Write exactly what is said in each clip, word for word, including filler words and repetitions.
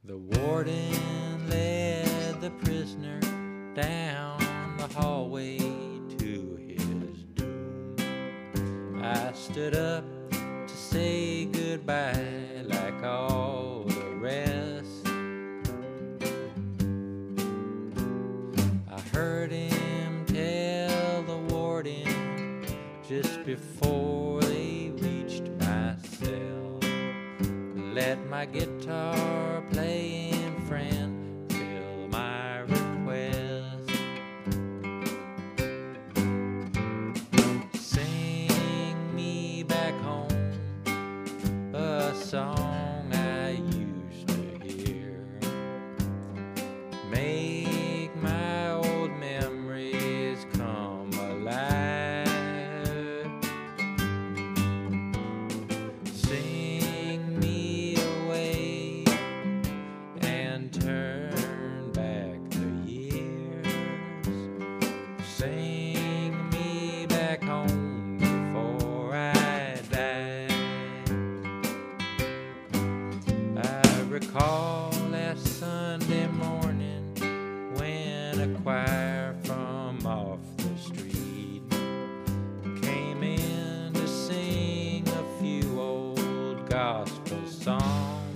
The warden led the prisoner down the hallway to his doom. I stood up to say goodbye like all the rest. I heard him tell the warden just before they reached my cell, let my guitar playing friend fill my request. Sing me back home a song I used to hear. Make my old memories come alive. Sing me away and turn back the years. Sing me back home before I die. I recall last Sunday morning when a choir from off the street came in to sing a few old gospel songs.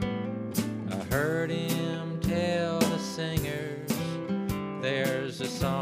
I heard him tell the singers there's a song